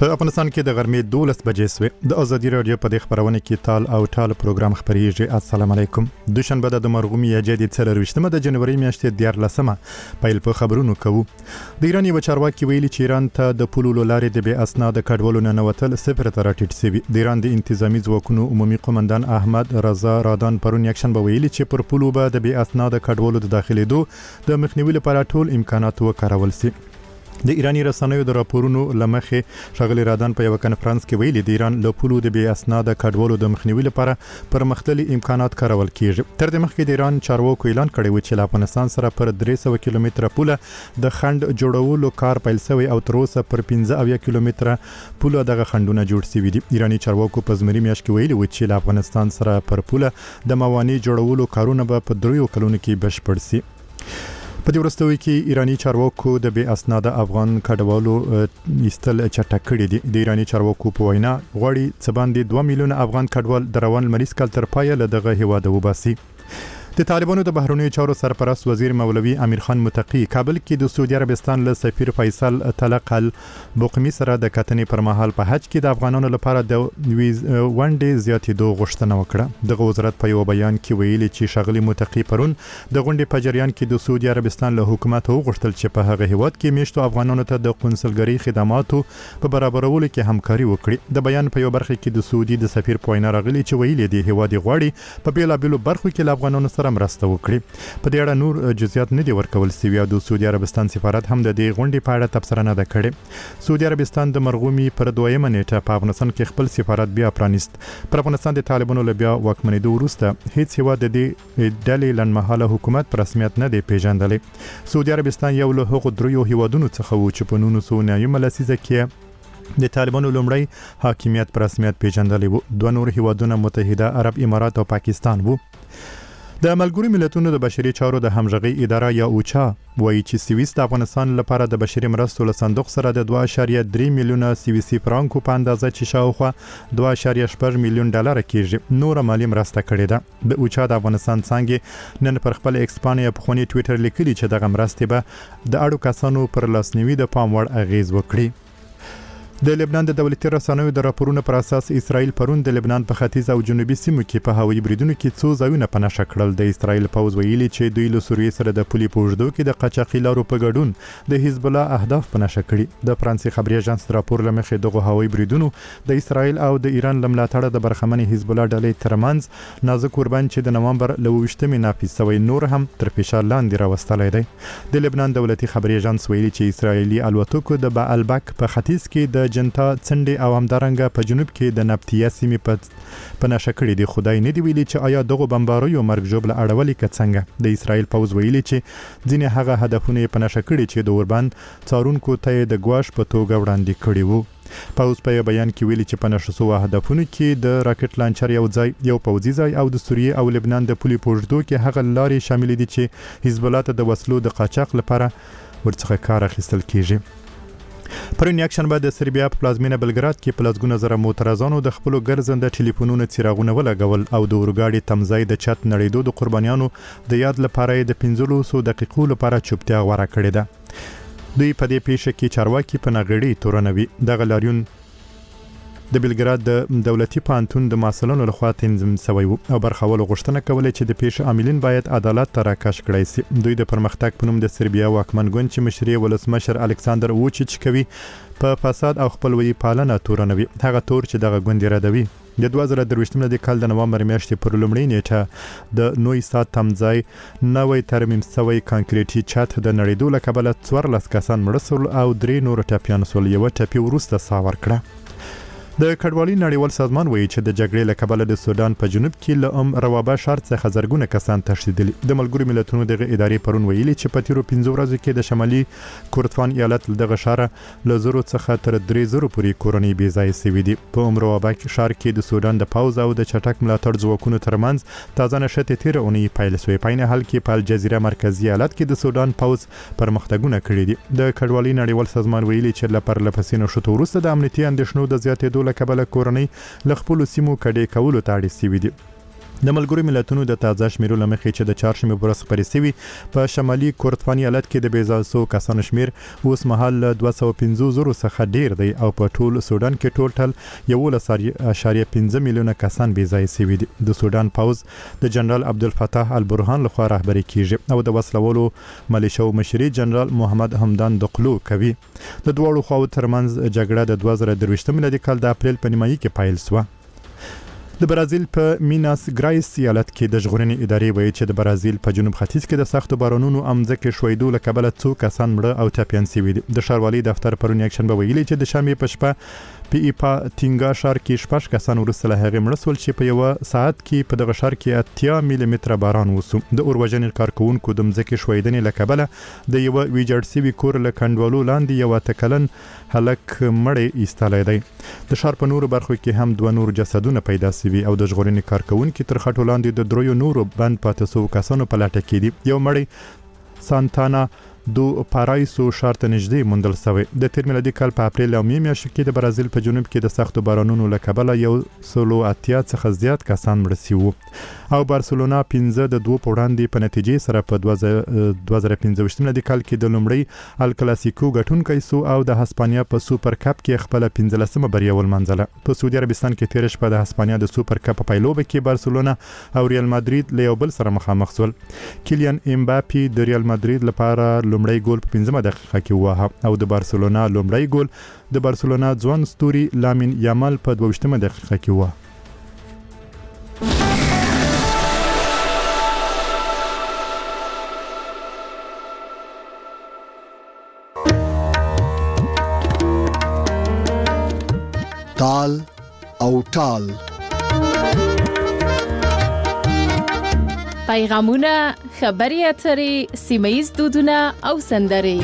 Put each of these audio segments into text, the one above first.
په افغانستان کې د غرمې 12 بجې سوې د ازادي رادیو په د خبرونه کې تال او ټال پروګرام خبريږي. السلام علیکم. دوشنبه د مرغومي جدید 23 د جنوري میاشتې 14 پیل په خبرونو کوو. د ایران یو چارواکي ویلي چې ایران ته د پولو لارې د بې اسناد کډوالو نه نوتل صفر ته راټیټ شوی. د ایران د انتظامی ځواکونو عمومي قومندان احمد رضا رادان پرون یکشنبه ویلي چې پر پولو به د بې اسناد کډوالو د داخليدو د مخنیوي لپاره ټول امکانات وکارول شي. د ایرانی رسنیو د راپورونو لمخې شغلی رادان په یو کنفرانس کې ویلي د ایران له پولو د بې اسناد کډوالو د مخنیوي لپاره پرمختللي امکانات کارول کیږي. تر دې مخکې د ایران چارواکو اعلان کړی و چې له افغانستان سره پر 300 کیلومتره پوله د خند جوړولو کار پیل شوی او تر اوسه پر 15 کیلومتره پوله دغه خندونه جوړ شوي دي. ایرانی چارواکو په زمري میاشت کې ویلي و چې له افغانستان سره پر پوله د موانع جوړولو کارونه به په 3 کلونو کې بشپړ شي. په دې ورستوي کې ایرانی چارواکو د بې اسناد افغان کډوالو ایستل چټک کړي دي. د ایرانی چارواکو په وینا غواړي څه باندې 2 میلیون افغان کډوال د روان لمریز کال تر پایه له دغه هیواده وباسي. د طالبانو د بهرنیو چارو سرپرست وزیر مولوي امیر خان متقی کابل کې د سعودي عربستان له سفیر فیصل طلق البقمی سره د کتنې پر مهال په حج کې د افغانانو لپاره د ونډې زیاتېدو غوښتنه وکړه. د وزارت په یو بیان کې ویلي چې شغلی متقی پرون د غونډې په جریان کې د سعودي عربستان له حکومت وغوښتل چې په هغه هیواد کې میشتو افغانانو ته د قونسلګری خدماتو په برابرولو کې همکاري وکړي. د بیان په یو برخه کې د سعودي د سفیر په وینا راغلي چې ویلي دی هیواد غواړي په بیلابیلو برخو کې له افغانانو سره مرسته وکړي. په دې اړه نور جزئیات نه دي ورکول شوي او د سعودي عربستان سفارت هم د دې غونډې په اړه تبصره نه ده کړې. سعودي عربستان د مرغومي پر 2 نیټه په افغانستان کې خپل سفارت بیا پرانیست. پر افغانستان د طالبانو له بیا واکمنېدو وروسته هیڅ هیواد د دې ډلې لنډمهاله حکومت په رسمیت نه دی پیژندلی. سعودي عربستان یو له هغو 3 هیوادونو څخه و چې په 1990 لسیزه کې د طالبانو لومړی حاکمیت په رسمیت پیژندلی وو. 2 نور هیوادونه متحده عرب امارات او پاکستان وو. د ملګرو ملتونو د بشري چارو د همغږي اداره یا اوچا وایي چې سویس د افغانستان لپاره د بشري مرستو له صندوق سره د 2.3 میلیونه سویسي فرانکو په اندازه چې شاوخوا 2.8 میلیون ډالر کېږي نور مالی مرسته کړې ده. د اوچا د افغانستان څنګه نن پر خپل ایکسپانیا په خونی ټوئیټر لیکلي چې دغه مرستې به د اړو کسانو پر لاسنیوي د پام وړ اغیز وکړي. د لبنان د دولتي رسنیو د راپورونو پر اساس اسرائیل پرون د لبنان په ختیځ او جنوبي سیمو کې په هوایي بریدونو کې څو ځایونه په نښه کړل. د اسرائیل پوځ ویلي چې دوی له سوریې سره د پولي په اوږدو کې د قاچاقي لارو په ګډون د حزب الله اهداف په نښه کړي. د فرانسې خبري اژانس راپور لمخې دغه هوایي بریدونو د اسرائیل او د ایران لملاتړ د برخمن حزب الله ډلې ترمنځ نازک قربان چې د نومبر له 28 نافذ شوی نور هم تر فشار لاندې راوستلی دی. د لبنان دولتي خبري اژانس ویلي چې اسرائیلي الوتکو د بعلبک په ختیځ کې د جنتا څنډې او همدارنګه په جنوب کې د نبطیه سیمې په نښه کړي دي. خدای نه دی ویلي چې آیا دغه بمباریو مرګ ژوبله اړولې که څنګه. د اسرائیل پوځ ویلي چې ځینې هغه هدفونه په نښه کړي چې د اوربند څارونکو ته د ګواښ په توګه وړاندې کړي وو. پوځ په بیان کې ویلي چې په نښه شوو هدفونو کې د راکټ لانچر یو پوځي ځای او د سوریې او لبنان د پولي په اوږدو کې هغه لارې شامل دي چې حزب الله ته د وسلو د قاچاق لپاره ورڅخه کار اخیستل کیږي. پرون یکشنبه د سربیا په پلازمینه بلګراد کې په لسګونه زره معترضانو د خپلو ګرځنده ټلیفونونو څراغونه ولګول او د اورګاډي تمځای د چت نړیدو د قربانیانو د یاد لپاره د 15 دقیقو لپاره چوپتیا غوره کړې ده. دوی په دې پیښه کې چارواکي په نغړی تورنوي. دغه لاریون د بلګراد د دولتي پانتون د مسؤلانو لخوا تنظیم شوی او برخوالو غوښتنه کوله چې د پیښې عاملین باید عدالت ته راکش کړای شي. دوی د پرمختګ په نوم د سربیا واکمن ګوند چې مشري ولسمشر الکساندر ووچیچ کوي په فساد او خپلوي پالنه تورنوي. هغه تور چې دغه ګوند ردوي. د 2023 د کال د نومبر میاشتې پر لومړۍ نیټه د نوې سات تمځای نوې ترمیم شوی کانکریټي چت د نړیدو له کبله 14 کسان مړه شول او 3 نور ټپیان شول. یو ټپي وروسته ساه ورکړه. د کډوالۍ نړیوال سازمان وایي چې د جګړې له کبله د سودان په جنوب کې له روابا ښار څخه زرګونه کسان تښتېدلي. د ملګرو ملتونو دغه ادارې پرون ویلي چې په تیرو 15 ورځو کې د شمالي کردستان ایالت دغه ښار له 0 څخه تر 3,000 پورې کورنۍ بې ځایه شوي دي. په روابا ښار کې د سودان د پوځ او د چټک ملاتړ ځواکونو ترمنځ تازه نښتې تیره اونۍ پیل شوې. په عین حال کې په الجزیره مرکزي ایالت کې د سودان پوځ پرمختګونه کړي دي. د کډوالۍ نړیوال سازمان ویلي چې له پرلپسې نښتو وروسته د امنیتي اندېښنو د زیاتېدو له کبله کورنۍ له خپلو سیمو کډې کولو ته اړ شوي دي. د ملګرو ملتونو د تازه شمیرو لمخې چې د چهارشنبه پر ورځ خپرې شوې په شمالي کردستان ایالت کې د 200 کسانو شمیر اوس مهال 250 زره څخه ډیر دی او په ټول سودان کې ټوټل 11.5 میلیونه کسان بې ځای شوي دي. د سودان پوز د جنرال عبدالفتاح البرهان لخوا رهبري کیږي او د وسلوالو ملیشو مشري جنرال محمد حمدان دقلو کوي. د دوړو خواو ترمنځ جګړه د 2023 میلادي کال د اپریل په نیمایي کې پیل شوه. د برازیل په میناس ګرایس ایالت کې د ژغورنې ادارې وایي چې د برازیل په جنوب ختیځ کې د سختو بارانونو امځکه شویدو له کبله څو کسان مړه او ټپیان شوي دي. د ښاروالۍ دفتر پرون یکشنبه ویلي چې د شنبې په شپه په ایپا تینګا ښار کې 6 کسان وروسته له هغې مړه شول چې په یو ساعت کې په دغه ښار کې 80 ملي متره باران وسو. د اورواژنې کارکونکو د مځکې شویدنې له کبله د یو ویجاړ شوي کور له کنډوالو لاندې یو تکلن هلک مړی ایستلی دی. د ښار په نورو برخو کې هم 2 نور جسدونه پیدا شوي او د ژغورنې کارکونکو تر خټو لاندې د دریو نورو بند پاتې شوو کسانو په لټه کې دي. یو مړی سانتانا دو پارایسو ښار ته نږدې موندل شوی. د تیر میلادي کال په اپریل او می میاشت کې د برازیل په جنوب کې د سختو بارانونو له کبله 180 څخه زیات کسان مړه شوي او بارسلونا 15 د 2 په وړاندې په نتیجې سره په 2015 میلادي کال کې د لومړی ال کلاسیکو ګټونکی سو او د هسپانیا په سوپر کپ کې خپل 15مه بریا ولمنځله. په سعودي عربستان کې تیر شپه د هسپانیا د سوپر کپ په پیلوبه کې بارسلونا او ریال مادرید له یو بل سره مخامخ شول. کیلیان امباپي د ریال مادرید لپاره لومړی ګول په 15مه دقیقه کې ووهه او د بارسلونا لومړی ګول د بارسلونا ځوان ستوري لامین یامال په 22مه دقیقه کې ووهه. تال او ټال پیغامونه، خبري اترې، سیمه‌ییز دودونه او سندرې.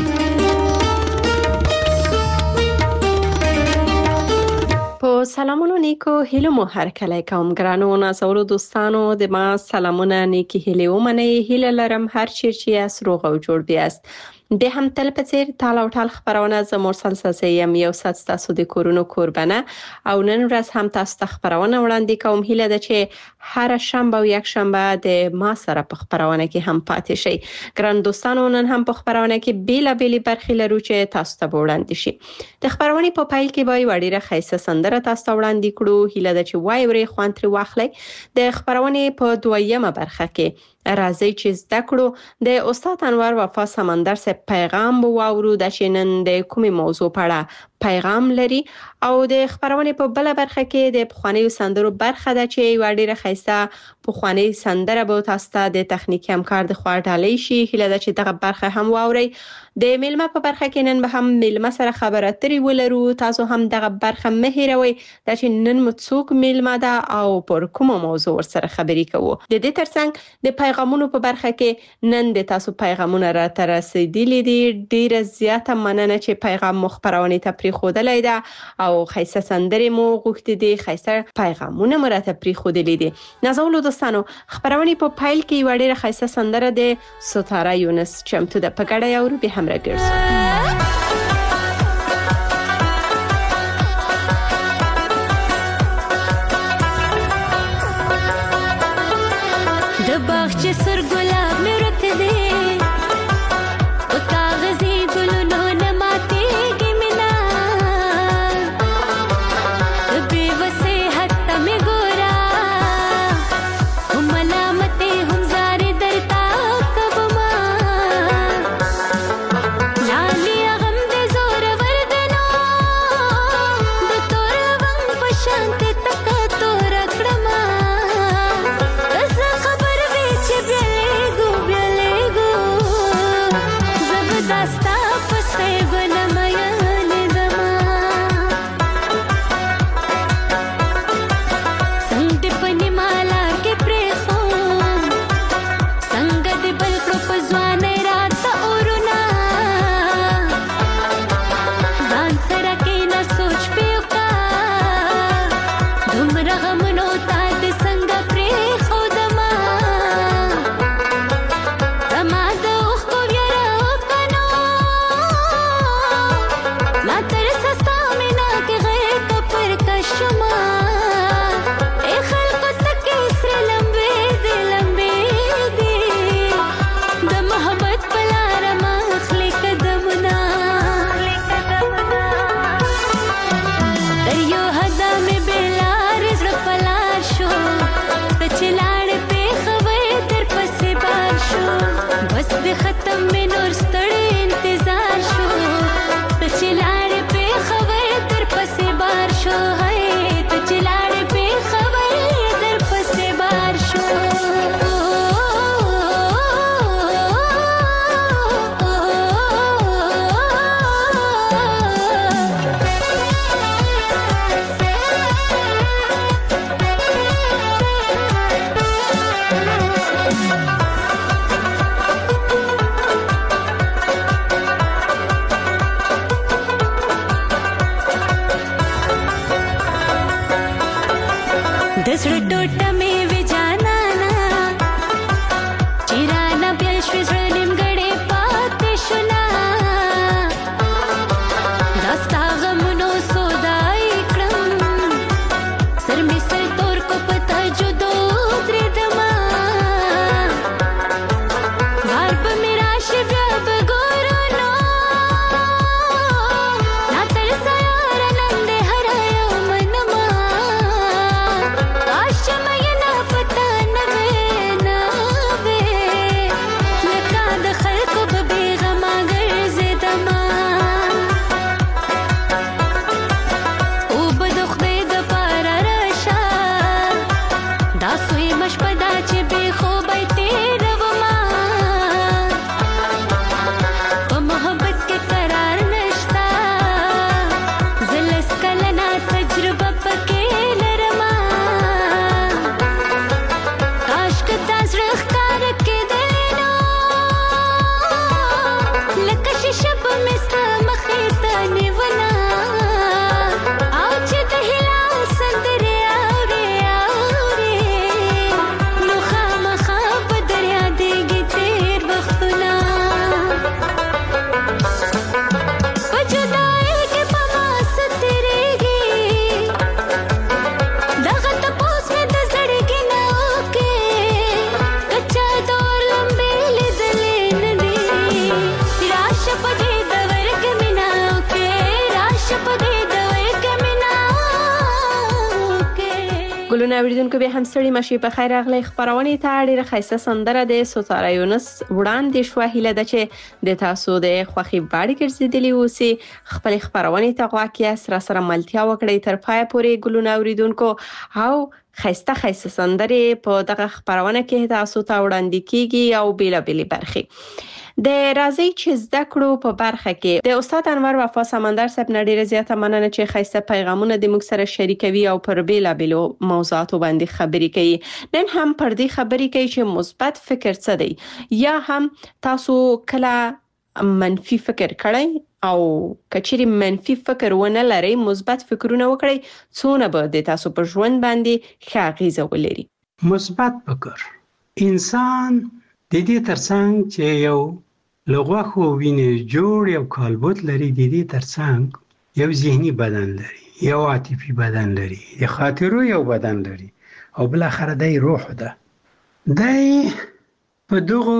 په سلامونو نیکو هیلو مو هر کله کوم ګرانو نازولو دوستانو د ما سلامونه نیکی هیله ومنئ. هیله لرم هر چیرې یاست روغ او جوړ بیاست. د هم تل په څیر تال او ټال خبرونه ز مرسل ساسیم یو سات تاسو د کورونو قربانه او نن ورځ هم تاسو ته خبرونه وړاندې کوم. هیله ده چې هر شنبه او یک شنبه د ما سره په خبرونه کې هم پاتې شي. ګران دوستانو نن هم په خبرونه کې بیل بیل برخې لرو چې تاسو ته وړاندې شي. د خبرونه په پایل کې وای وړيره خیسه سندره تاسو ته وړاندې کړو. هیله ده چې وای ورې خوانتري واخلئ. د خبرونه په دویمه برخه کې راځي چې زده کړو د استاد انور وفا سمندر سے پیغام واورو د شنن د کومي موضوع په اړه پیغام لري او د خبرونه په بل برخه کې د پخوانی سندرو برخه ده چې وړيره خیسه پخوانی سندره به تاسو ته د تخنیکی همکار د خوا ډالۍ شي. هیله ده چې دغه برخه هم واوري. د میلمه په برخه کې نن به هم میلمه سره خبرې اترې ولرو. تاسو هم دغه برخه مه هیروئ چې نن مو څوک میلمه ده او پر کومه موضوع ورسره خبرې کوو. د دې ترڅنګ د پیغامونو په برخه کې نن د تاسو پیغامونه را ترسیدلي دي. ډیره زیاته مننه چې پیغام مخبرونه ته پری خودلای ده او خیسه سندرې مو غوښتې دي. خیسه پیغامونه مو را ته پری خودلې دي. نازولو دوستانو خبرونه په پایل کې وړيره خیسه سندره د ستاره یونس چمتو د پګړې او به هم راګرځو. د باغ چې سر ګلاب مې ورته دی او کاغذي ګلونو نه ماتېږي مینا د بې وسې حق ته مې ګورا هم ملامتې هم زارې درته کومه لالي غم دې زور وردنو د تور ونګ په شانتې تکه تور کړمه. بس د ختم مې نور ستړی انتظار شو ته چې لاړې پې خبر در پسې بار شو هی ته چې لاړې پې خبر در پسې بار شو د زړه ټوټه مې وې جانانا چې رانه بېل شوې زړه نیمګړې پاتې شوله دا ستا غمونو سودایي کړم سر مې سر تور کو په تجدو درېدمه وار به مې راشي بیا به ګورو نو نا تر سیاره نن دې هره یو منمه ګلونه اوریدونکو به هم ستړي مشي په خیر راغلی خبرونه ته ډیره ښایسته سندره د ستاره یونس وړاندې شو هیله ده چې د تاسو د خوخي باړي ګرځېدلی اوسي خپل خبرونه ته غواکیا سره ملتیا وکړئ تر پای پورې ګلونه اوریدونکو او خایسته سندره په دغه خبرونه کې تاسو ته وړاندې کیږي او بیلابېلې برخې د راځي چې زده کړو په برخه کې د استاد انور وفا سمندر صاحب نړۍ زیاته مننه چې خایسته پیغامونه د موږ سره شریکوي او پر بیلابېلو موضوعاتو باندې خبرې کوي نن هم پر دې خبرې کوي چې مثبت فکر څه دی یا هم تاسو کله منفي فکر کړئ او کچېرې منفي فکر ونه لرئ مثبت فکرونه وکړئ څونه به د تاسو په ژوند باندې ښه اغیزه ولري مثبت فکر انسان د دې ترڅنګ چې یو لغوخو وینې جوړ یو کالبوت لري د دې ترڅنګ یو ذهني بدن لري یو عاطفي بدن لري د خاطرو یو بدن لري او بل اخر د روح ده دای په دغه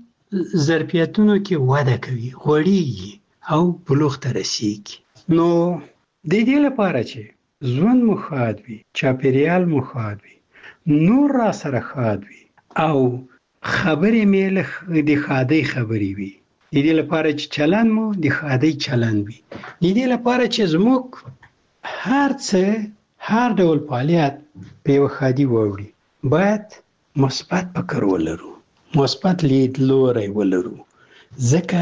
ظرفیتونو کې وده کوي غوړیږي او بلوغ ته رسیږي نو د دې لپاره چې ژوند مو ښاد وي چاپیریال مو ښاد وي نور را سره ښاد وي او خبرې مې له د ښادۍ خبرې وي د دې لپاره چې چلن مو د ښادۍ چلن وي د دې لپاره چې زموږ هر څه هر ډول فعالیت په یو ښادي ووړي باید مثبت فکر ولرو مثبت لیدلوری ولرو ځکه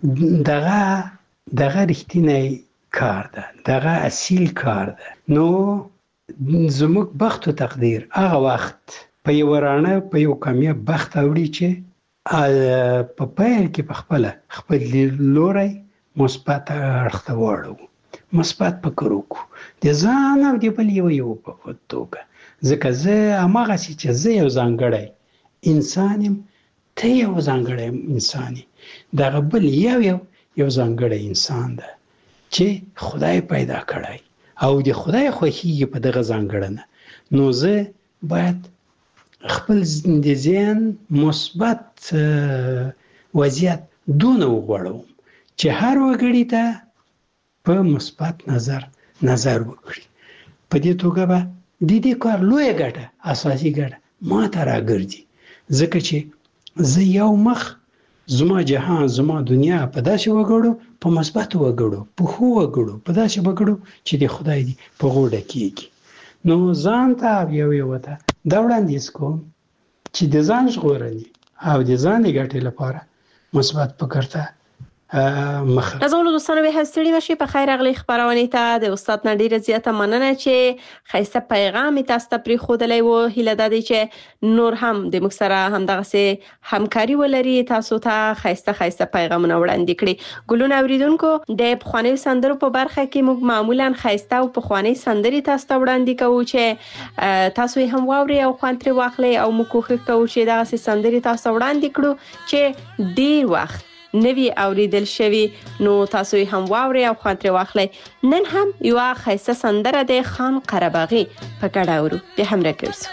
دغه رښتینی کار ده دغه اصیل کار ده نو زموږ بخت او تقدیر هغه وخت په یو رانه په یو کامیاب بخت اوړي چې په پیل کې په خپل لوري مثبت اړخ ته وړو مثبت فکر وکړو د ځان او د بل یو په توګه ځکه زه هغه چې زه یو ځانګړی انسان یم ته یو ځانګړی انسان یې دغه بل یو ځانګړی انسان ده چې خدای پیدا کړی او د خدای خوښي په دغه ځانګړنه نو زه باید خپل د ذهن مثبت وضعیت دونه وغوړم چې هر وګړي ته په مثبت نظر وکړي په دې توګه به د دې کار لویه ګټه اساسي ګټه ما ته راګرځي ځکه چې زه یو مخ زما جهان زما دنیا په داسې وګړو په مثبت وګړو په خو وګړو په داسې وګړو چې د خدای دی په غوډه کېږي. نو ځان ته یو ته دا وړاندیز کوم چې د ځان ژغورنې او د ځان ګټې لپاره مثبت فکر ته مخه. نازولو دوستانو به ستړي مشي په خیر اغلی خبرونه ته د استاد نډیر زیاته مننه چې خیسته پیغام تاسو ته پری خودلې وو. هیله ده چې نور هم د مکسره هم دغه سه همکاري ولري تاسو ته خیسته پیغامونه وړاندې کړي. ګلون اوریدونکو د پخوانی سندرو په برخه کې موږ معمولا خیسته او پخوانی سندري تاسو ته وړاندې کوو چې تاسو هم واوري او خوانتري واخلي او موږ کوښښ کوو چې دغه سه سندري تاسو وړاندې کړو چې ډیر وخت نوی اوریدل شوی. نو تاسو هم واوري او خاطر واخلئ. نن هم یو خیسه سندره د خان قرباغي په ګډه اورو به هم راکړو.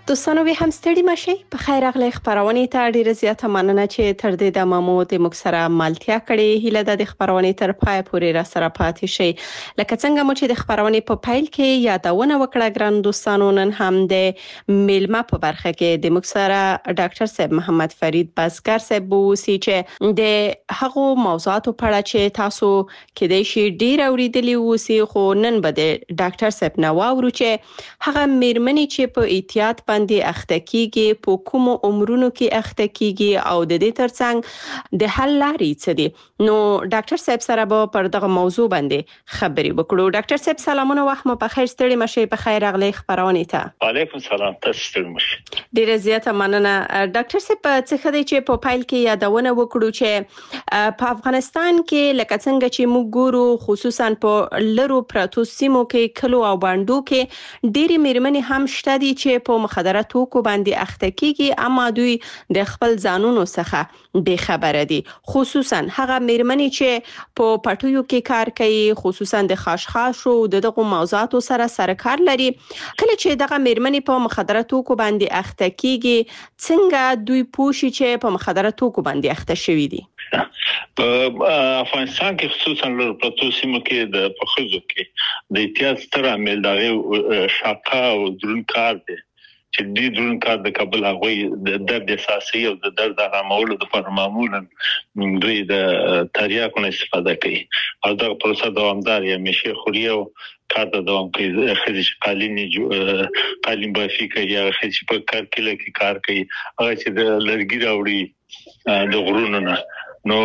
دوستانو به هم ستړي مشي په خیر اغلی خبرونه ته ډیره زیاته مننه چې تر دې د محمود مکسره ملتیا کړي هله د خبرونه تر پای پورې را سره پاتې شي لکه څنګه مو چې د خبرونه په پایل کې یادونه وکړه ګران دوستانو نن هم د میلمه په برخه کې د مکسره ډاکټر صاحب محمد فرید بزګر صاحب وسی چې د هغو موضوعاتو په اړه چې تاسو کې د شي ډیر اوریدلی وسی خو نن به د ډاکټر صاحب نو اورو چې هغه میرمنې چې په احتیاط باندې اخته کیږي په کوم عمرونو کې اخته کیږي او د دې ترڅنګ د حل لارې څه دي نو ډاکټر صاحب سره به پر دغه موضوع باندې خبرې وکړو ډاکټر صاحب سلامونه وخت مو په خیر ستړي مشي په خیر اغلی خبرونه ته وعلیکم سلام تاسو ستړي مشي ډیره زیاته مننه ډاکټر صاحب څه خدای چې په فایل کې یادونه وکړو چې په افغانستان کې لکه څنګه چې موږ ګورو خصوصا په لرو پراتو سیمو کې کلو او باندو کې ډېری میرمنې هم شته دي چې په مخدره توکو باندې اخته کیږي اما دوی د خپل ځانونو څخه بے خبره دي خصوصا هغه میرمنې چې په پټیو کې کار کوي خصوصا د خاشخاشو دغه موضوعاتو سره کار لري کله چې دغه میرمنې په مخدره توکو باندې اخته کیږي څنګه دوی پوښي چې په مخدره توکو باندې اخته شوي دي په افغانستان کې خصوصا لور پروتو سیمو کې د پخوزو کې د احتیاط ستر عامل دغه شاقه او درون کار دی چې د درون کار د کابل هغه د درد اساسي او د درد آرامولو لپاره معمولا دوی د تریاکو نه استفاده کوي او دا پروسه دوامدار یا مشه خوري او کار د دوام کوي خځې قالین بافي کوي یا خځې په کار کې کار کوي هغه چې د لرګي راوړي د غرونو نه نو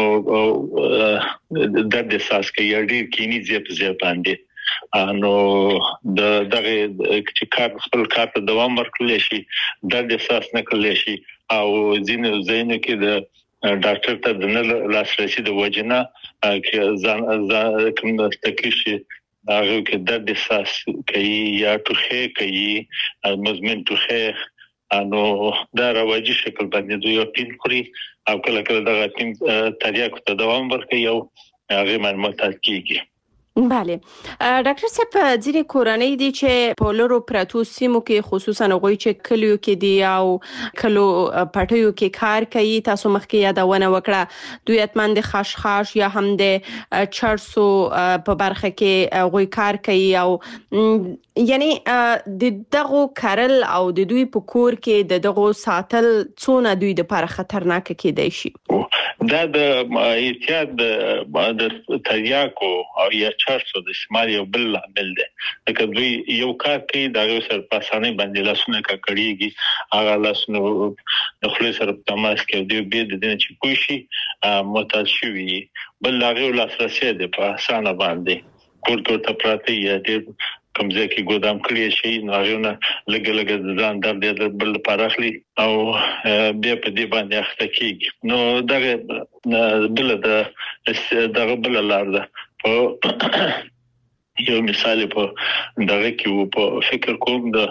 درد احساس کوي ډیر کینی زیات باندې نو دغه چې کار خپل کار ته دوام ورکړل شي درد احساس نه کړل شي او ځینې کې د ډاکټر ته د نه لاسرسي د وجنه چې ځان کوم تکلیف هغه کې درد احساس کوي یا ټوخه کوي مزمن ټوخه نو دا راوځي شکل باندې دوی پین خوري او کله دغه پین تریاکو ته دوام ورکوي او هغه معلومات کیږي بله ډاکټر صاحب ځینې کورنۍ دي چې په لورو پراتو سیمو کې خصوصا هغوی چې کلیو کې دي او کلو پټیو کې کار کوي تاسو مخکې یادونه وکړه دوی اتمن د خاشخاش یا هم د چرسو په برخه کې هغوی کار کوي او یعنی د دغه کارل او د دوی په کور کې د دغه ساتل څونه دوی د لپاره خطرناک کېدای شي دا د احتیاط د تریاکو او یا چرسو د استعمال یو بل عامل دی لکه دوی یو کار کوي دا یو سر پاسانه باندې لاسونه کړيږي هغه لاسونه خپل سره تماس کوي دوی به د دې چې کوشي متعال شي بل هغه لاسرسي دی په اسانه باندې کور ته پراته یا د کمزې کې ګودام کړی شي نو هغه لګ ځان درد بل پراخلي او بیا په دې باندې اخته کیږي نو دغه بل دغه بل لار ده یو مثال په دغه کې په فکر کوم د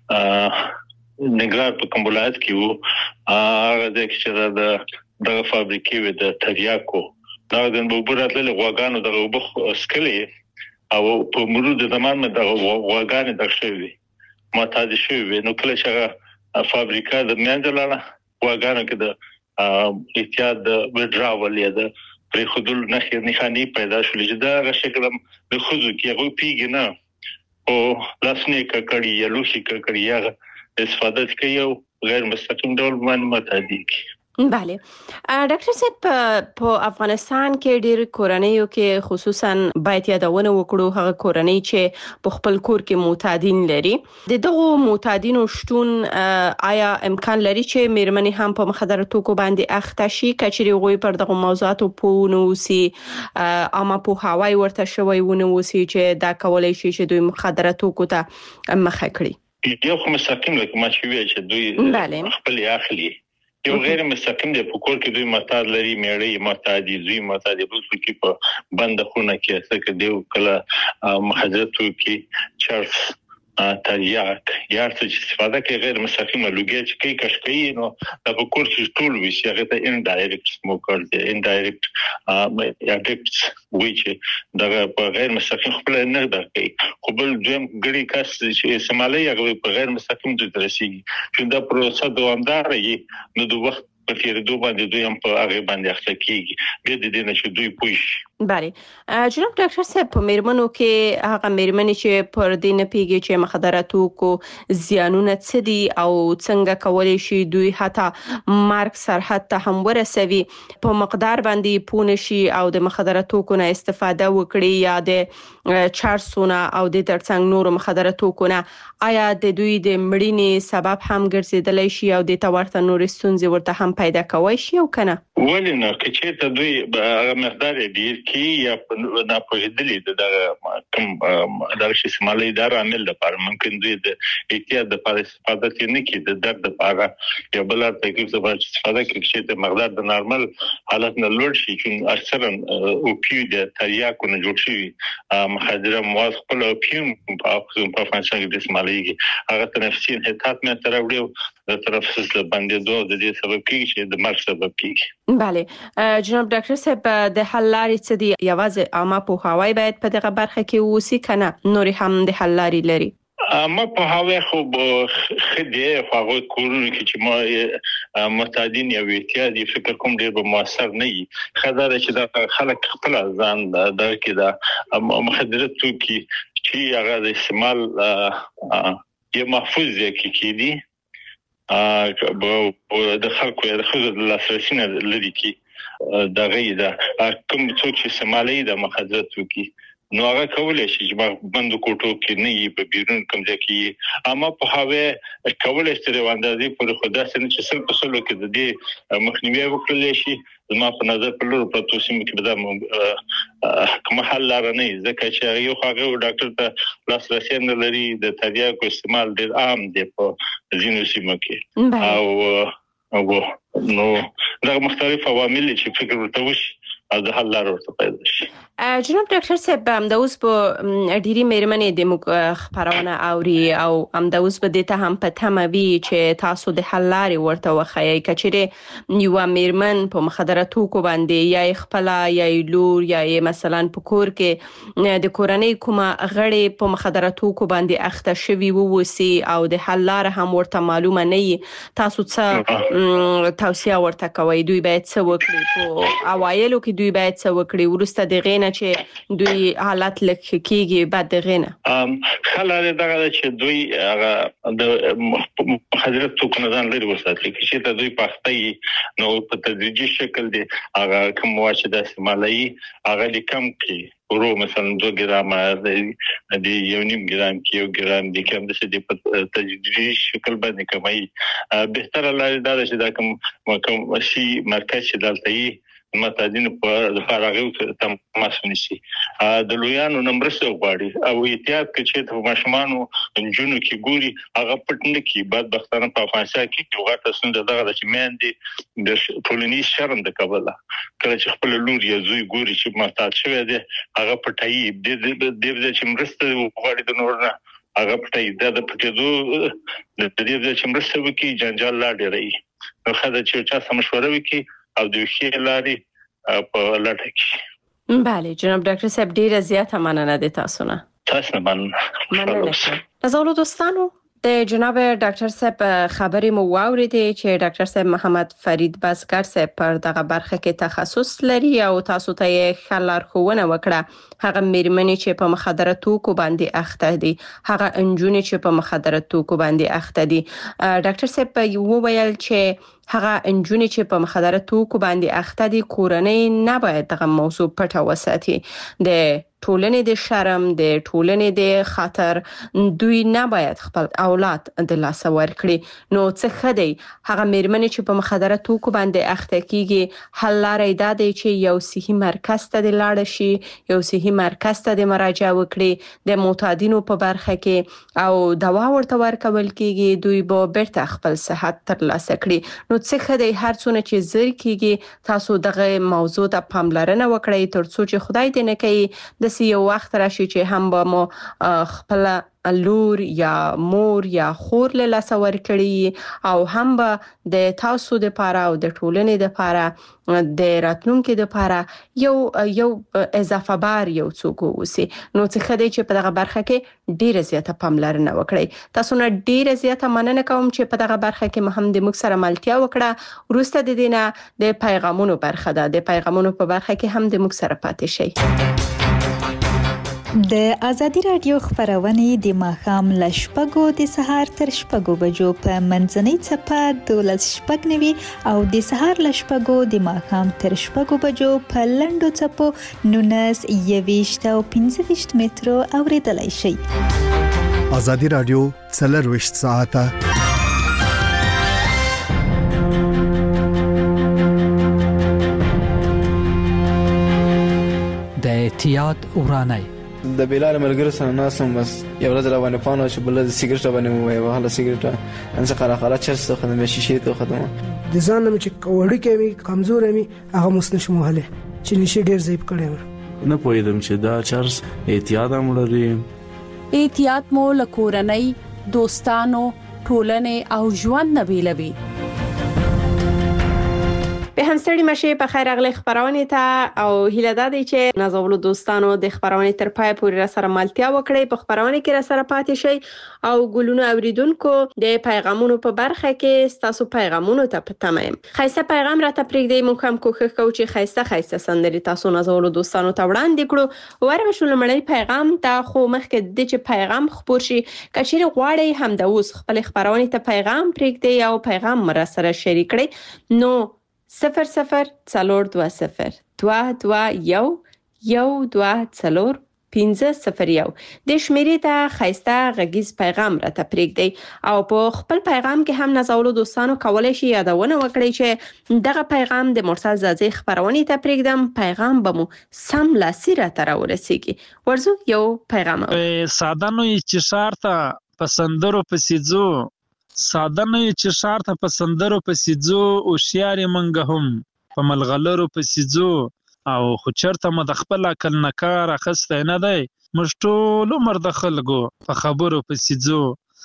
نګران په کومولات کې هغه د چې د فابریکې و د تریاکو دا د بوبراتله غواګانو د وبخ اسکلي او په مرود زمان مې د غواګانې د شوی معتاد شوی نو کله چې فابریکا د میندلاله غواګانو کې د احتیاط د وډراول یا د پر خودل نخانی پیدا شول چې دا شکل د خوځو کې هغه پیګ نه او لاسنه کړي یا لوشي کړي یا استفاده کوي او غیر مستقیم ډول معلومات دي بله ډاکټر صاحب په افغانستان کې ډېر کورنۍ کې خصوصا باید یادونه وکړو هغه کورنۍ چې په خپل کور کې معتادین لري دغه معتادینو شتون آیا امکان لري چې میرمنې هم په مخدره توکو باندې اخته شي کچري غوي پر دغه موضوعاتو پونه وسی اما په هواي ورته شوی ونه وسی چې دا کولای شي چې دوی مخدره توکو ته مخه کړي یو خو مستقیم لکه ما چې دوی خپل اخلي یو غیر مستقیم دی په کور کې دوی معتاد لري میړې معتاد دي معتاد په کې په بند خونه کې څه کې دی کله مخدراتو کې چرس تریاک یا څه استفاده کوي غیر مستقیمه لوګي چې کوي کشکې نو د کور چې ټول وي چې هغه ته انډایرکټ سموکر دی انډایرکټ افیکټس چې دا غیر مستقیم خپل نه کوي خو بل دویم ګړي کس چې استعمالي هغه په غیر مستقیم ډول رسیږي چې دا پروسه دوامدار وي نو د وخت په تیریدو باندې دوی هم په هغه باندې اخته کیږي د دې نه چې دوی پوښ بله جناب ډاکټر صاحب په میرمنو کې هغه میرمنې چې پر دې نه پیږي چې مخدره توکو زیانونه څه دي او څنګه کولای شي دوی حتی مرګ سرحد ته هم ورسوي په مقدار باندې پونه شي او د مخدره توکو نه استفاده وکړي یا د چارسونه او د ترڅنګ نور مخدره توکو نه آیا د دوی د مړینې سبب هم ګرځیدلی شي او د تورته نور ستونزې ورته هم پیدا کوي شي او کنه ولې نه چې ته دوی هغه مقدار ډیر کی یا نه پوهېدلې د کوم درشي سمالي اداره عمل لپاره ممکن دوی د احتیاط لپاره استفاده نه کوي د درد لپاره یا بل تکلیف لپاره استفاده کوي چې د مقدار د نارمل حالت نه لوړ شي چې اکثرا اوپیو د تریاکو نه جوړ شي مخدره مواد خپل اوپیوم په فرانسه کې د سمالي هغه تنفسي انحطاط مې تر وړو د تنفس باندې دوه د دې سبب کیږي چې د مرګ سبب کیږي بله جناب ډاکټر صاحب د حل لارې څه دي یوازې عامه پوهاوی باید په دغه برخه کې ووسی کنه نور هم د حل لارې لري ما په هغه خو خدای هغه کورونه کې چې ما متعدین یا ویتیادي فکر کوم ډیر به موثر نه وي خدای چې دا خلک خپل ځان د کې دا مخدره توکي چې هغه د استعمال یو محفوظ ځکه کې دي د خلکو د خزر لاسرسي نه لري کې دا غي دا کوم څوک چې استعمالي د مخدره توکي نو هغه کولای شي چې بند کوټو کې نه یي په بیرون کوم ځای کې اما په هغه کولای شي د اندازې پر خدا سره چې سل په سلو کې د دې مخنیوي وکړل شي زما په نظر په لور په توسیم کې دا کوم حل لار نه ځکه چې یو هغه ډاکټر ته لاسرسي نه لري د تریاکو استعمال ډیر عام دی په ځینو سیمو کې او نو دا مختلف عوامل چې فکر ورته وشي او د حل لار ورته پیدا شي جناب ډاکټر صاحب د اوس په ډيري مېرمنې د خبرونه اوري او د اوس په دې ته هم په تموي چې تاسو د حل لارې ورته وخایي کچېره یو مېرمن په مخدره توکو باندې یا خپل یا لور یا مثلا په کور کې د کورنۍ کومه غړي په مخدره توکو باندې اخته شوی ووسی او د حل لار هم ورته معلومه نه تاسو څه توصيه ورته کوي دوی باید څه وکړي په اوایلو کې دوی باید څه وکړي ورسته د غینه چې دوی حالت لکه کېږي بعد د غینه خلاره دغه چې دوی هغه د مخدره توکو نه ځان لري وساتي چې ته دوی پخته نو په تدریجي شکل دی هغه کوم واچ د استعمالي هغه لیکم کې ورو مثلا 2 ګرام د یو نیم ګرام کې یو ګرام د کوم د څه په تدریجي شکل باندې کمای بهتر لاره دا چې دا کوم شي مرکز چې دلته متعدین په فارغو تماس ونیسي د لویانو نمبرسه غواړي او احتیاط کوي چې په ماشومانو جنونو کې ګوري هغه پټنه کې بعد بختانه په افغانستان کې یو غټه سند دغه چې مېندې د ټولنیز شرم د کابل کله چې خپل لور یا زوی ګوري چې محتاج شوی دی هغه پټایي د چې مرسته غواړي د نور نه هغه پټایي د پټېدو د دې چې مرسته وکړي جنجال لا ډیري نو خدای چې چا مشوره وکړي او د ښه لارې په لټه کې بله جناب ډاکټر صاحب ډیره زیاته مننه د تاسو نه تاسو مننه تاسو دوستانو د جناب ډاکټر صاحب خبرې مو واوریدې چې ډاکټر صاحب محمد فرید بزګر صاحب پر دغه برخه کې تخصص لري او تاسو ته یې خلار خوونه وکړه هغه مېرمنې چې په مخدره توکو باندې اخته دي هغه انجونې چې په مخدره توکو باندې اخته دي ډاکټر صاحب یو ویل چې هغه انجونې چې په مخدره توکو باندې اخته دي کورنۍ نه باید دغه موضوع پټه وساتي د ټولنې د شرم د ټولنې د خطر دوی نه باید خپل اولاد د لاس ورکړي نو څه خدای هغه مېرمنې چې په مخدره توکو باندې اخته کیږي حل لارې دا دی چې یو صحي مرکز ته د لاړ شي یو صحي مرکز ته د مراجعه وکړي د معتادینو په برخه کې او دوا ورته ورکول کیږي دوی به بیرته خپل صحت ترلاسه کړي نو څه خدای هر څونه چې زر کیږي تاسو دغه موضوع ته پاملرنه وکړئ ترڅو چې خدای دې نه کوي د یو وخت راشي چې هم به مو خپل لور یا مور یا خور له لاسه ورکړي او هم به د تاسو د لپاره او د ټولنې د لپاره د راتلونکو د لپاره یو اضافه بار یو څوک وسی نو څه خدای چې په دغه برخه کې ډیره زیاته پاملرنه وکړي. تاسو نه ډیره زیاته مننه کوم چې په دغه برخه کې مهم د موږ سره ملتیا وکړه. وروسته د دینه د پیغامونو برخه ده، د پیغامونو په برخه کې هم د موږ سره پاتې شئ. د ازادي رادیو خبرونه د ماښام له 6 د سهار تر 6 بجو په منځنۍ چپه 12:09 او د سهار له 6 د ماښام تر 6 بجو په لنډو چپو 19 او 15 مترو اوریدلای شئ. ازادي رادیو 24 ساعته د احتیاط ورانه د بلال ملګری سره ناسم بس یو ورځ را باندې پانو چې بل د سیګریټ باندې مو وای وهله سیګریټ ان څه خلا چرس ته خدمت شیشه ته خدمت د ځان مې چې وړي کې کمزور مې هغه مسنش مهله چې نشي ډیر زیب کړم نه پوهیدم چې دا چرس احتیاط امرلري. احتیاط مو لکورنۍ دوستانو ټولنې او ژوند نبیلوي. به هم ستړي مشه په خیر اغلی خبرونه ته او هیله ده چې نازولو دوستانو د خبرونه تر پای پورې را سره ملتیا وکړي. په خبرونه کې را سره پاتې شي او ګلونه اوریدونکو د پیغامونو په برخه کې تاسو پیغامونو ته پتمایم. خیسته پیغام را ته پرېږدئ. موږ هم کوښښ کوو چې خیسته سندري تاسو نازولو دوستانو ته وړاندې کړو. ورغه شو لمړی پیغام ته خو مخکې د چې پیغام خبر شي کچېره غواړي هم د اوس خپل خبرونه ته پیغام پرېږدئ او پیغام را سره شریک کړئ. نو 0042 221 501 د شمیرې ته خیسته غږیز پیغام را ته پرېږدئ او په خپل پیغام کې هم نازولو دوستانو کولای شي یادونه وکړي چې دغه پیغام د مرسل زازي خبرونه ته پرېږدم. پیغام به مو سم لاسي را ته راورسیږي. ورزو یو پیغام ساده نو چې شارته پسندرو پسیځو ساده نه چې شار ته پسندرو پسیځو او شیار منګه هم په ملغلرو پسیځو او خو چرته م د خپل عقل نه کار اخسته نه دی موږ ټول عمر د خلکو په خبرو پسیځو.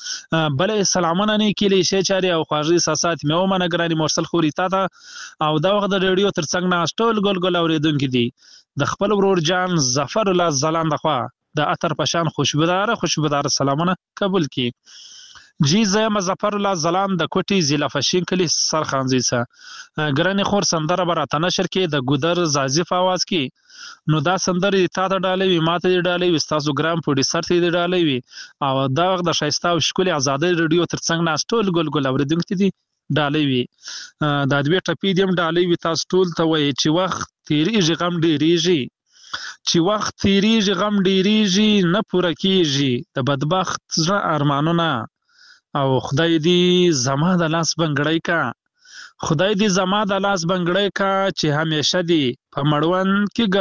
بلې سلامونه نه کلی شي چاري او خواږه احساسات مې او منګراني مرسل خوري تا ته او دا وخت د ریډیو ترڅنګ نه ټول ګل اوریدونکو دي د خپل ورور جان ظفر الله زلان دخوا د عطر پشان خوشبودار سلامونه قبول کی. جی زه مظفر الله زلان د کوټي ضلع فشین کلی سرخانزي سه ګراني خور سندره براته نشر کې د ګودر زازف आवाज کې نو دا سندره تا ته ډالې وي ماته دې ډالې وي تاسو ګرام پروډوسر ته دې ډالې وي او دا وخت د شایسته او شکل آزادۍ ریډیو ترڅنګ نه ټول ګل اوریدونکو دي ډالې وي دا دوی ټپی دیم ډالې وي تاسو ټول ته وای چې وخت تیریږي غم ډیریږي چې وخت تیریږي غم ډیریږي نه پوره کیږي د بدبخت زړه ارمانونه او خدای دې زما د لاس بنګړی کا خدای دې زما د لاس بنګړی کا چې همیشه دې په مړوند کې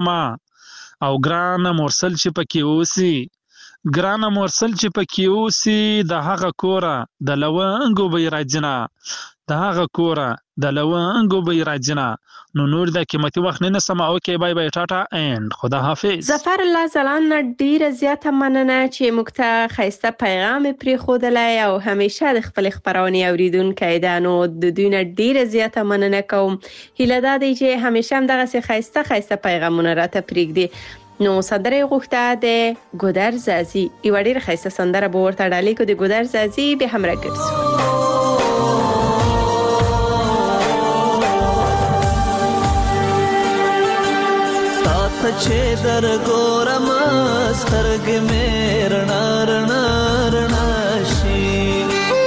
ګرځوم او ګران مرسل چې پکې اوسي ګران مرسل چې پکې اوسي د هغه کوره د لونګو به راځنه د هغه کوره د لونګو به راځنه نو نور د قیمتي وخت نه سم اوکي بای بای ټاټا اند خدا حافظ. ظفر الله زلان ډیره زیاته مننه چې موږ ته خیسته پیغام پرې خودلای او همیشه د خپل خبرونه اوریدونکو دانو د دوی نه ډیره زیاته مننه کوم. هیله ده چې همیشه هم دغه خیسته پیغامونه راته پرېږدي. نو صدره غوښته د ګودر زازي یو ډیره خیسته سندره به ورته ډالې کو د ګودر زازي به هم راګرځو. چې در ګورم سترګې مې رڼا رڼا رڼا شي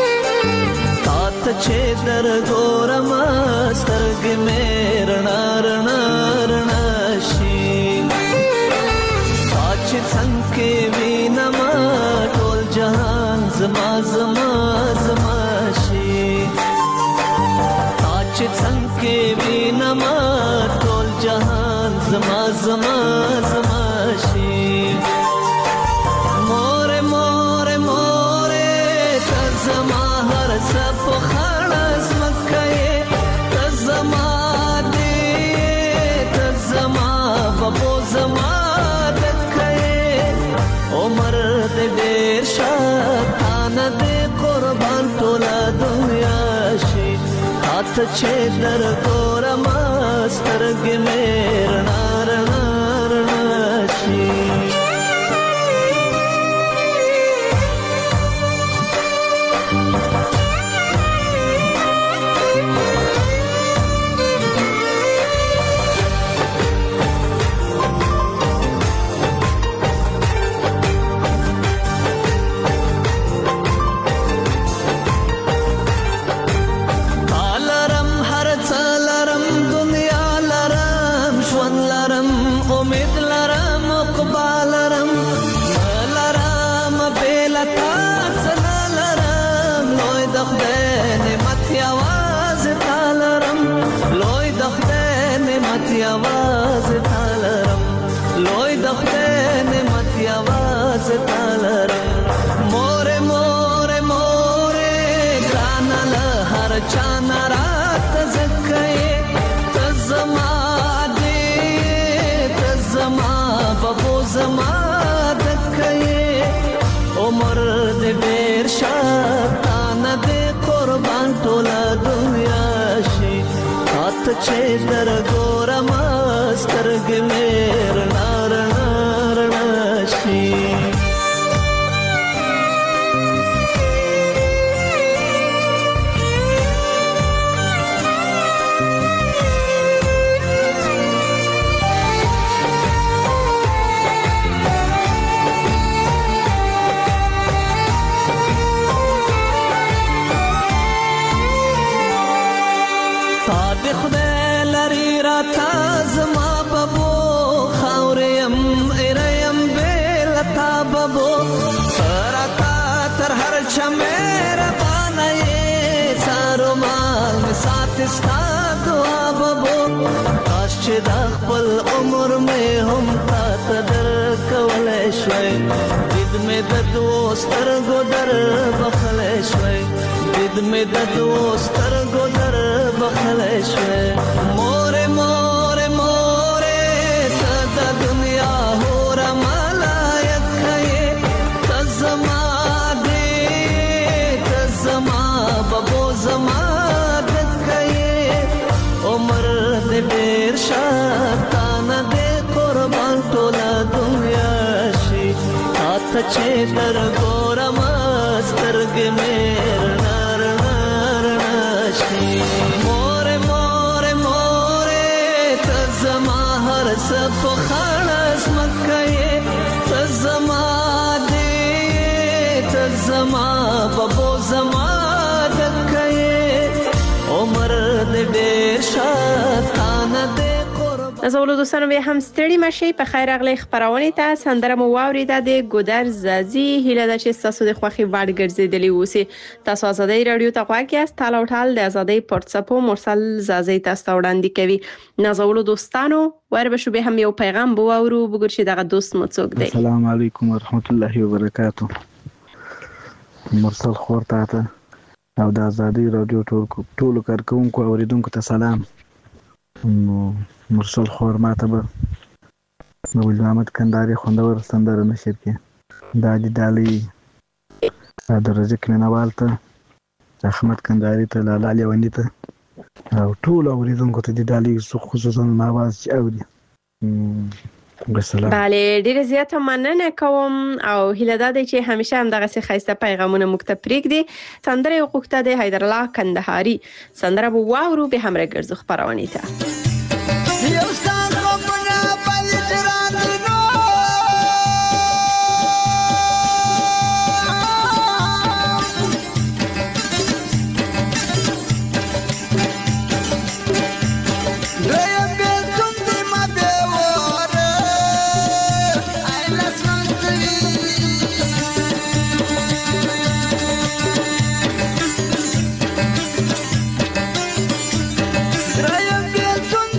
تا چې در ګورم سترګې مې رڼا رڼا رڼا شي تا چې څنګه وینم ټول جهان زما زما زما شي تا چې څنګه وینم ټول جهان زما زما زما شي مور مور مور ته زما هر څه په خړس مکه ته زما دې ته زما بابو زما دکه عمر دې ډېر چې در ګورم سترګې مې رڼا رڼا رڼا شي आवाज तालरम लोई दखते ने मत आवाज तालरम मोरे मोरे मोरे गानल हर चाना रात जक्के तजमा दे तजमा बबो जमा दक्के उमर दे बेर शातान दे कुर्बान टोला दुनिया शी हाथ छे दर गोरम سترګې مې رڼا رڼا رڼا شي تا دې خدای لري راته زما بابو سرتا تر هر چمیر بانای سارو مال می سات استا دعا بابو کاش چې د خپل عمر می هم تا تدر کولای شوي دید می د دوستر ګدر بخلای شوي دید می د دوستر ګدر بخلای شوي مور مور مور ته د دنیا هور بیر شاتان دے قربان تولا دنیا شی ہاتھ چھے در گورم سترگ میر نار نار ناشی مورے مورے مورے تزما ہر سپ خانس مکھئے تزما دے تزما ببو زما دکھئے عمر دے بیر شاتان دے نازولو دوستانو به هم ستړي مشي په خیر اغلی خبرونه ته سندره مو واوریده د ګودر زازي هیله ده چې تاسو د خوخي وړ ګرځیدلی اوسئ تاسو آزادۍ رادیو ته غواړئ چې تاسو ټال د آزادۍ پورتسپو مرسل زازي تاسو وړاندې کوي نازولو دوستانو وربشو به هم یو پیغام بو اورو وګور چې دغه دوست مو څوک دی السلام علیکم ورحمت الله وبرکاتہ مرسل خور ته او د آزادۍ رادیو ټول کارکونکو اوریدونکو ته سلام مرسل خور ماته به نو محمد کنداري خوندور سندره نشر کې دادی دالي درجه کمنوال ته احمد کنداري ته لاله لیونی ته او ټول اوریدونکو ته د دالي خصوصا نواز اوري بله ډیره زیاته مننه کوم او هیله ده چې همیشه هم دغه څه خاصه پیغامونه مکتب پرېږدي سندره وغوښته د حیدر الله کندهاري سندره بو واورو به هم راګرځو خبرونه ته Gracias.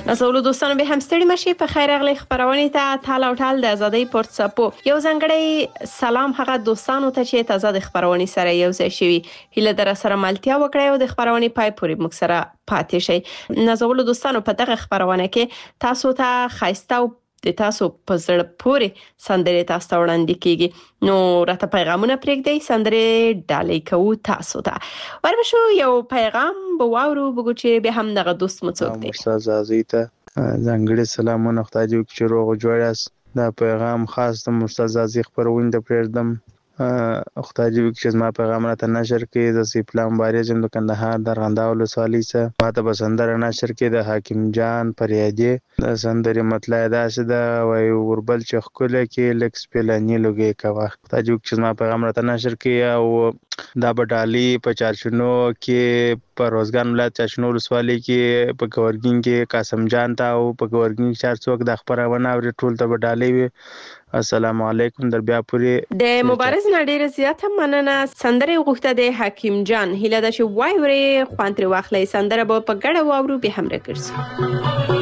نازولو دوستانو به هم ستړي مشي په خیر اغلی خبرونه ته تال او ټال د ازادۍ پورتسپو یو ځنګړی سلام هغه دوستانو ته چې تازه د خبرونه سره یو ځای شوي هله در سره ملتیا وکړئ او د خبرونه پای پورې موږ سره پاتې شئ. نازولو دوستانو په دغه خبرونه کې تاسو ته خایسته او د تاسو په زړه پورې سندرې تاسو ته وړاندې کیږي نو راته پیغامونه پرېږدئ سندرې ډالۍ کوو تاسو ته وربشو یو پیغام به واورو بګو چې به هم دغه دوست مو څوک دی. استاد عزیز ته ځانګړي سلامونه خدای دې وکړي چې روغ جوړ یاست. دا پیغام خاص د استاد عزیز خبرونه ته پرېږدم خدای دې وکړي چې ما پیغام راته نشر کړي د سیپلا مبارز د کندهار د رغنده ولسوالۍ څخه ماته به سندره نشر کړي د حاکم جان پریادي د سندرې مطلب داسې ده وای وربل چې خپل کې لکس پلاني لګي کوا خدای دې وکړي چې ما پیغام راته نشر کړي او دا بډالي په چارشنو کې په روزګان ولایت چارشنو ولسوالۍ کې په گورګین کې قاسم جان ته او په گورګین 400 د خبرونه او ټول ته بډالي وي. السلام علیکم در بیا پوری د مبارز نډیر زیاته مننه سندره غوښته د حکیم جان هله د شو وای وری خوانتري واخلې سندره په ګډه واورو به هم راکړسي.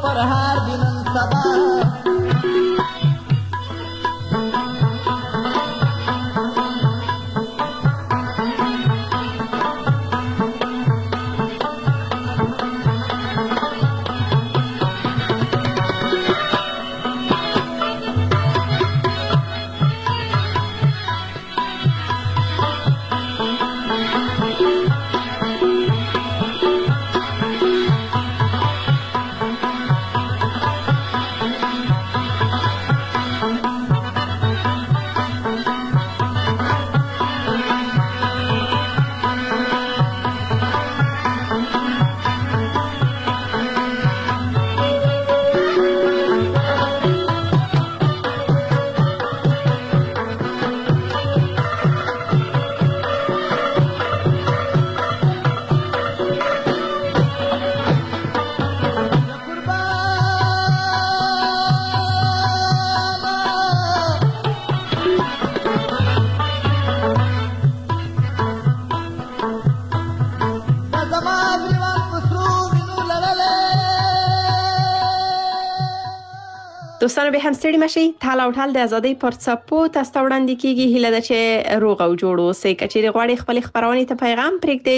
پرهار دینن سبا دوستانو به هم ستړي مشي. تال او ټال د ازادۍ پر څپو تاسو وړاندې کیږي. هیله ده چې روغ او جوړ اوسئ. کچېرې غواړئ خپل خبرونه ته پیغام پرېږدئ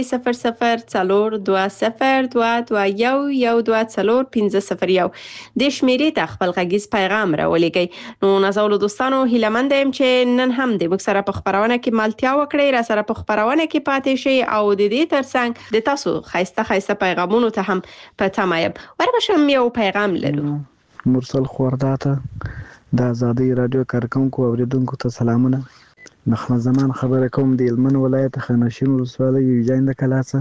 0042022112401501 د شمیرې ته خپل غږیز پیغام راولېږئ. نو نازولو دوستانو هیله مند یم چې نن هم د موږ سره په خبرونه کې مالتیا وکړئ، را سره په خبرونه کې پاتې شئ او د دې ترڅنګ د تاسو خایسته پیغامونو ته هم په تمه یم. وربشم یو پیغام لرو. مرسل خورداته د ازادۍ رادیو کارکونکو اوریدونکو ته سلامونه. محمد زمان خبره کوم د هلمند ولایت خانشین ولسوالۍ یوجان د کلاڅه.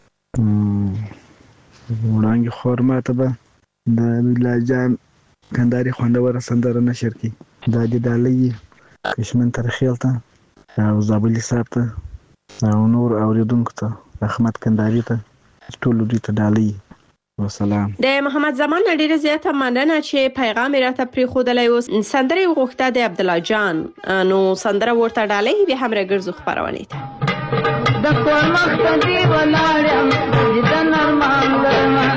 وړاندې خورماته به د بلاجان کنداري خوندوره سندره نشر کی د ډالۍ کشمن ترخیل ته او زابلی صاحب ته او نور اوریدونکو ته احمد کنداري ته ټول دوی ته ډالۍ وسلام. د محمد زمان ډیره زیاته مننه چې پیغام راته پریښودلی و. سندره غوښته د عبد الله جان، نو سندره ورته ډالۍ به هم راګرځو خبرونه ته. د کور مخ ته دی ولاړم د نرمان لرما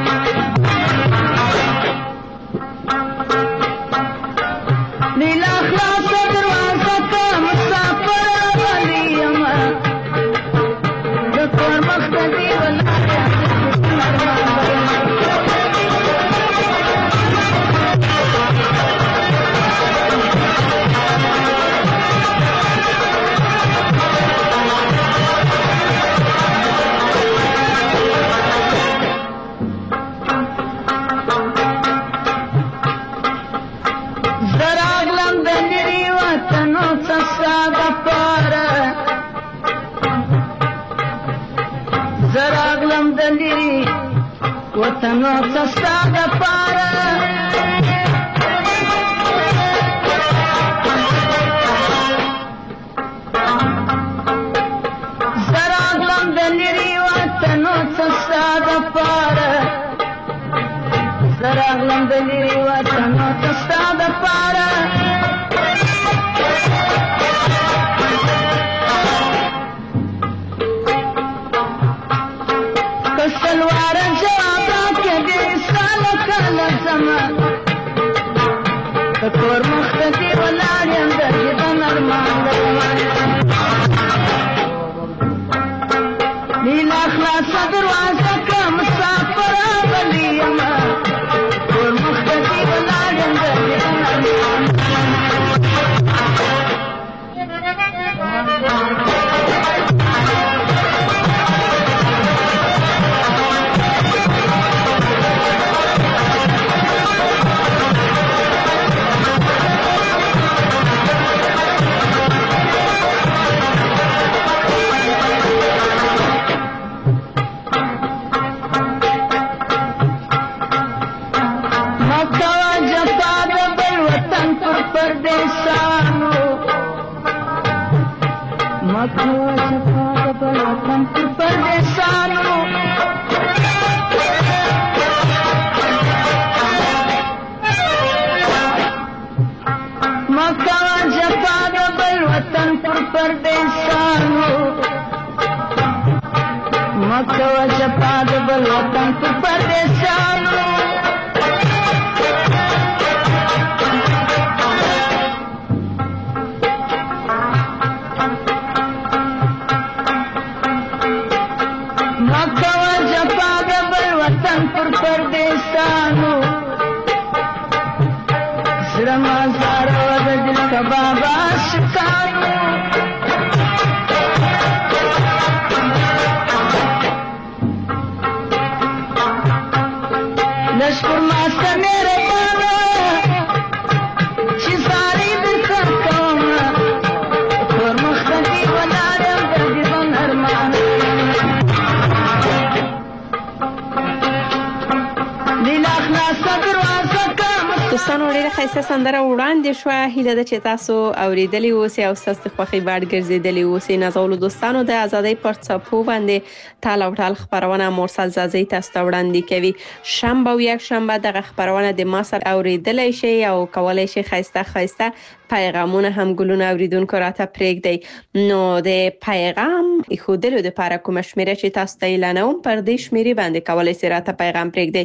نیلا خلاص دروازه ته مسافر ولیم د کور مخ ته دی ولاړم وطنو سستا د پاره زراغلم د لري وطنو سستا د پاره زراغلم د لري وطنو سستا د پاره کسلوار کور مختدی ولاړم د نرمان نیلا خلاص دروازه که مسافر ولیم کور مختدی ولاړم د نرمان ډیره ښایسته سندره وړاندې شوه. هیله ده چې تاسو اوریدلې اوسئ او ستاسو د خوښې وړ ګرځېدلې اوسئ. نازولو دوستانو د ازادۍ پر څپو باندې تال او ټال خپرونه مرسل زازۍ تاسو ته وړاندې کوي. شنبه او یک شنبه دغه خپرونه د ما سره اوریدلی شئ او کولی شئ ښایسته پیغامونه هم ګلونه اوریدونکو راته پرېږدئ. نو د پیغام ایښودلو دپاره کومه شمېره چې تاسو ته اعلانوم پر دې شمېرې باندې کولی شئ راته پیغام پرېږدئ.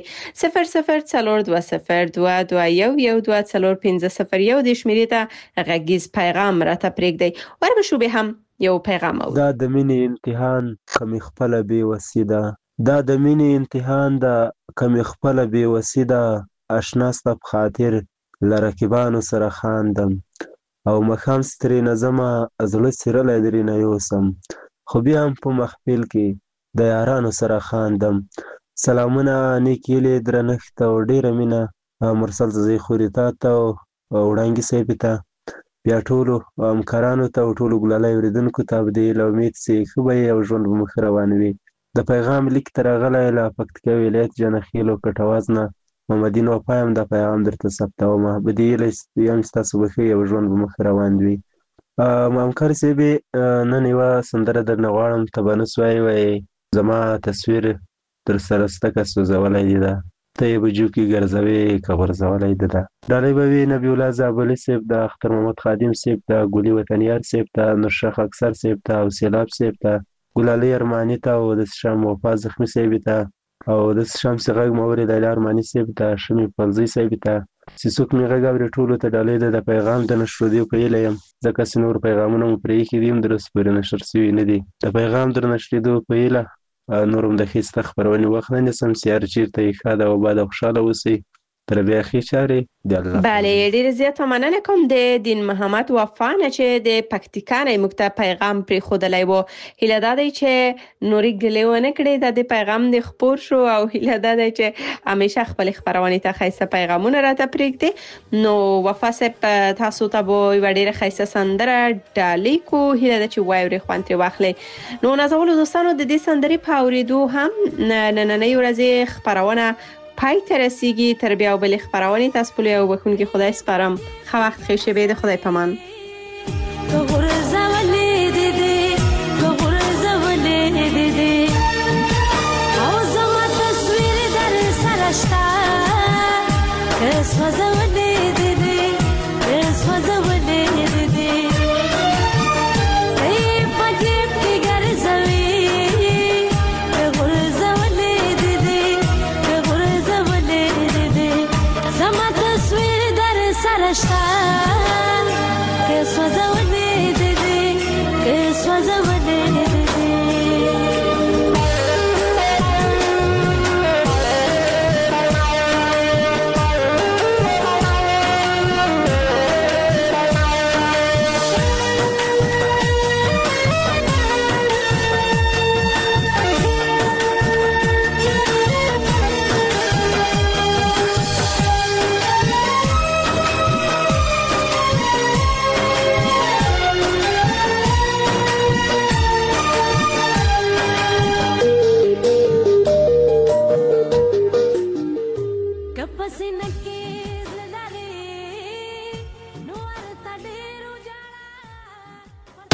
004202211240 د شمېرې ته غږیز پیغام راته پرېږدئ. وربشو به هم یو پیغام او دا د مینې امتحان کمی خپله بېوسي ده، دا د مینې امتحان ده کمی خپله بېوسي ده. اشنا ستا په خاطر له رقیبانو سره خاندم او مخام سترې نظمه زړه څیرلی درېنه یوسم، خو بیا هم په محفل کې د یارانو سره خاندم. سلامونه، نیک هیلې، درنښت او ډېره مینه مرسل زازۍ خوري تا ته او وړانګې صاحبې ته، بیا ټولو همکارانو ته او ټولو ګلالی اورېدونکو ته به د هیله امید چې ښه به یې او ژوند به مخ روان وي. د پیغام لیک ته راغلی له پکتیکا ولایت جنخیل او کټواز نه محمدین وفا یم. دا پیغام درته ثبتومه. په دې هیله یم چې تاسو به ښه یې او ژوند به مخ روان وي. همکار صاحبې، نن یوه سندره درنه غواړم، ته به نه سوای وایې زما تصویر در سره ستکه سوځولی دی ده، ته یې بجو کې ګرځوې که غورځولی دی ده. ډالۍ به وي نبي الله زابلي صاحب ته، اختر محمد خادم صاحب ته، ګلي وطنیار صاحب ته، نورشاه اکثر صاحب ته او سیلاب صاحب ته، ګلالۍ ارماني ته او د شام وفا زخمي صاحبې ته او د شمس غږ مورد علی ارماني صاحب ته، شمې فلزي صاحبې ته، چې څوک مې غږ اوري ټولو ته ډالۍ ده. د پیغام د نشرېدو په هیله یم، ځکه چې نور پیغامونه مو پرې ایښي دي هم تر اوسه پورې نشر شوي نه دي. د پیغام در نشرېدو په هیله نور هم د ښایسته خپرونې وخت نه نیسم، چې هر چېرته یې ښاد او آباد او خوشحاله اوسئ. تر بیا ښې چارې د الله. بله، ډېره زیاته مننه کوم د دین محمد وفا نه چې د پکتیکا نه موږ ته پیغام پرېښودلی و. هیله دا دی چې نورې ګیلې ونه کړې، دا د پیغام د خپور شو او هیله دا دی چې همیشه خپلې خپرونې ته ښایسته پیغامونه راته پرېږدي. نو وفا صاحب، تاسو ته به یوه ډېره ښایسته سندره ډالۍ کو، هیله ده چې واورئ، خوند ترې واخلئ. نو نازولو دوستانو، د دې سندرې په اورېدو هم نننۍ ورځې خپرونه پای ته رسیږي. تر بیا او بلې خپرونې تاسو په لوی او بښونکي خدای سپارم. ښه وخت، ښې شېبې، د خدای په امان.